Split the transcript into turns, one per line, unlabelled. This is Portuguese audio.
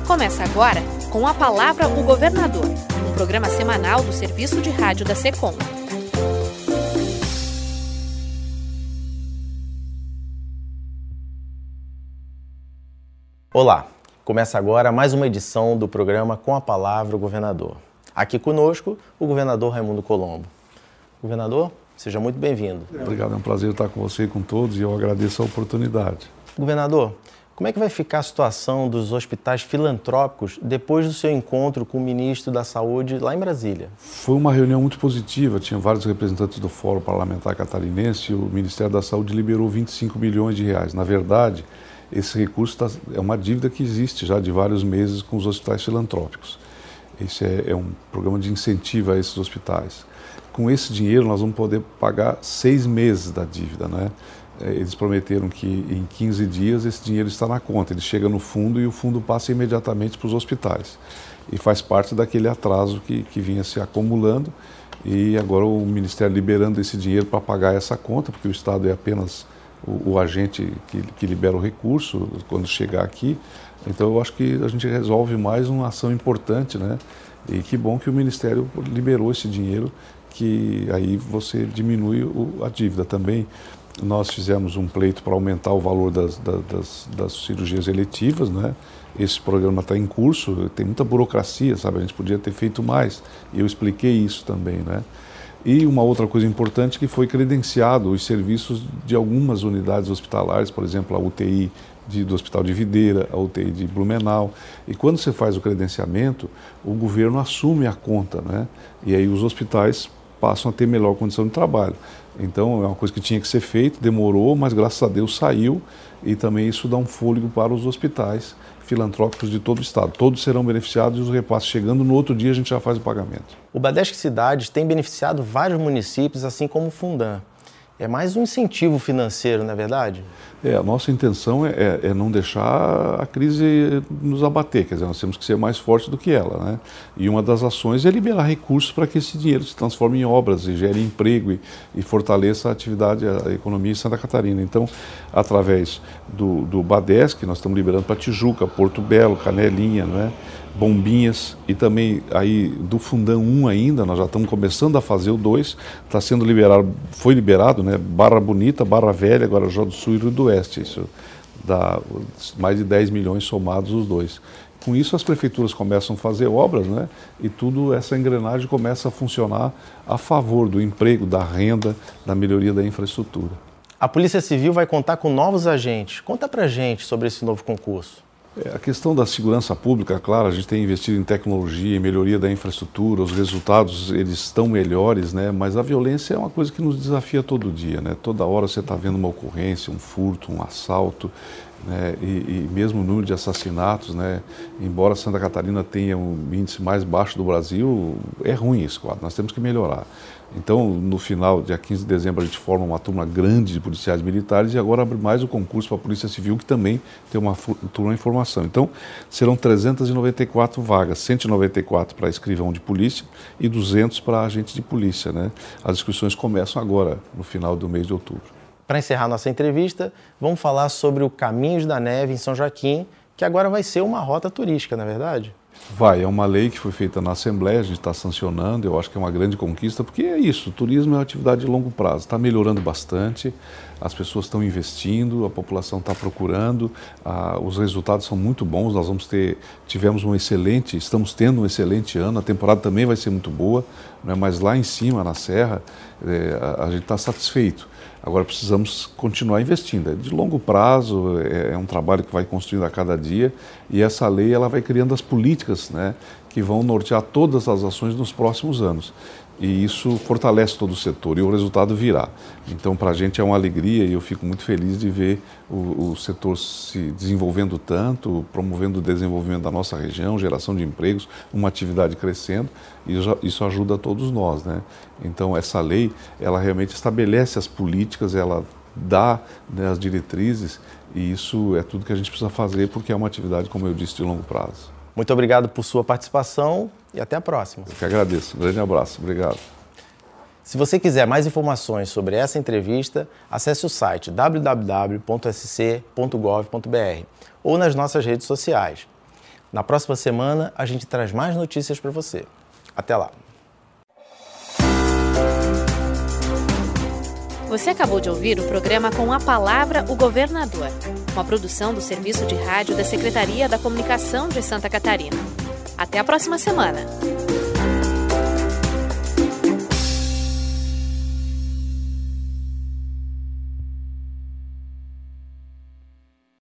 Começa agora com a Palavra o Governador, um programa semanal do Serviço de Rádio da SECOM.
Olá, começa agora mais uma edição do programa Com a Palavra o Governador. Aqui conosco, o governador Raimundo Colombo. Governador, seja muito bem-vindo.
Obrigado, é um prazer estar com você e com todos e eu agradeço a oportunidade.
Governador, como é que vai ficar a situação dos hospitais filantrópicos depois do seu encontro com o ministro da Saúde lá em Brasília?
Foi uma reunião muito positiva, tinha vários representantes do Fórum Parlamentar Catarinense e o Ministério da Saúde liberou 25 milhões de reais. Na verdade, esse recurso é uma dívida que existe já de vários meses com os hospitais filantrópicos. Esse é um programa de incentivo a esses hospitais. Com esse dinheiro nós vamos poder pagar 6 meses da dívida, né? Eles prometeram que em 15 dias esse dinheiro está na conta, ele chega no fundo e o fundo passa imediatamente para os hospitais. E faz parte daquele atraso que vinha se acumulando e agora o Ministério liberando esse dinheiro para pagar essa conta, porque o Estado é apenas o agente que libera o recurso quando chegar aqui. Então eu acho que a gente resolve mais uma ação importante, né? E que bom que o Ministério liberou esse dinheiro, que aí você diminui a dívida também. Nós fizemos um pleito para aumentar o valor das cirurgias eletivas, né? Esse programa está em curso, tem muita burocracia, sabe? A gente podia ter feito mais, e eu expliquei isso também, né? E uma outra coisa importante que foi credenciado os serviços de algumas unidades hospitalares, por exemplo, a UTI do Hospital de Videira, a UTI de Blumenau. E quando você faz o credenciamento, o governo assume a conta, né? E aí os hospitais passam a ter melhor condição de trabalho. Então é uma coisa que tinha que ser feita, demorou, mas graças a Deus saiu e também isso dá um fôlego para os hospitais filantrópicos de todo o estado. Todos serão beneficiados e os repasses chegando, no outro dia a gente já faz o pagamento.
O Badesc Cidades tem beneficiado vários municípios, assim como o Fundan. É mais um incentivo financeiro, não é verdade?
A nossa intenção é não deixar a crise nos abater, quer dizer, nós temos que ser mais fortes do que ela, né? E uma das ações é liberar recursos para que esse dinheiro se transforme em obras e gere emprego e fortaleça a atividade, a economia em Santa Catarina. Então, através do Badesc, nós estamos liberando para Tijuca, Porto Belo, Canelinha, né? Bombinhas e também aí do Fundão 1 ainda, nós já estamos começando a fazer o 2, está sendo liberado, foi liberado, né? Barra Bonita, Barra Velha, Guarujá do Sul e Rio do Oeste, isso dá mais de 10 milhões somados os dois. Com isso as prefeituras começam a fazer obras, né? E tudo essa engrenagem começa a funcionar a favor do emprego, da renda, da melhoria da infraestrutura.
A Polícia Civil vai contar com novos agentes. Conta pra gente sobre esse novo concurso.
A questão da segurança pública, claro, a gente tem investido em tecnologia, em melhoria da infraestrutura, os resultados eles estão melhores, né? Mas a violência é uma coisa que nos desafia todo dia, né? Toda hora você está vendo uma ocorrência, um furto, um assalto, né? E mesmo o número de assassinatos, né? Embora Santa Catarina tenha um índice mais baixo do Brasil, é ruim esse quadro, nós temos que melhorar. Então, no final, dia 15 de dezembro, a gente forma uma turma grande de policiais militares e agora abre mais o concurso para a Polícia Civil, que também tem uma turma em formação. Então, serão 394 vagas, 194 para escrivão de polícia e 200 para agente de polícia, né? As inscrições começam agora, no final do mês de outubro.
Para encerrar nossa entrevista, vamos falar sobre o Caminhos da Neve em São Joaquim, que agora vai ser uma rota turística, não é verdade?
É uma lei que foi feita na Assembleia, a gente está sancionando, eu acho que é uma grande conquista, porque é isso, o turismo é uma atividade de longo prazo, está melhorando bastante, as pessoas estão investindo, a população está procurando, os resultados são muito bons, estamos tendo um excelente ano, a temporada também vai ser muito boa, né, mas lá em cima, na Serra, a gente está satisfeito. Agora precisamos continuar investindo. É de longo prazo, é um trabalho que vai construindo a cada dia e essa lei ela vai criando as políticas, né, que vão nortear todas as ações nos próximos anos. E isso fortalece todo o setor e o resultado virá. Então, para a gente é uma alegria e eu fico muito feliz de ver o setor se desenvolvendo tanto, promovendo o desenvolvimento da nossa região, geração de empregos, uma atividade crescendo, e isso ajuda a todos nós, né? Então, essa lei, ela realmente estabelece as políticas, ela dá, né, as diretrizes, e isso é tudo que a gente precisa fazer, porque é uma atividade, como eu disse, de longo prazo.
Muito obrigado por sua participação e até a próxima.
Eu que agradeço. Um grande abraço. Obrigado.
Se você quiser mais informações sobre essa entrevista, acesse o site www.sc.gov.br ou nas nossas redes sociais. Na próxima semana, a gente traz mais notícias para você. Até lá!
Você acabou de ouvir o programa Com a Palavra, o Governador, uma produção do Serviço de Rádio da Secretaria da Comunicação de Santa Catarina. Até a próxima semana!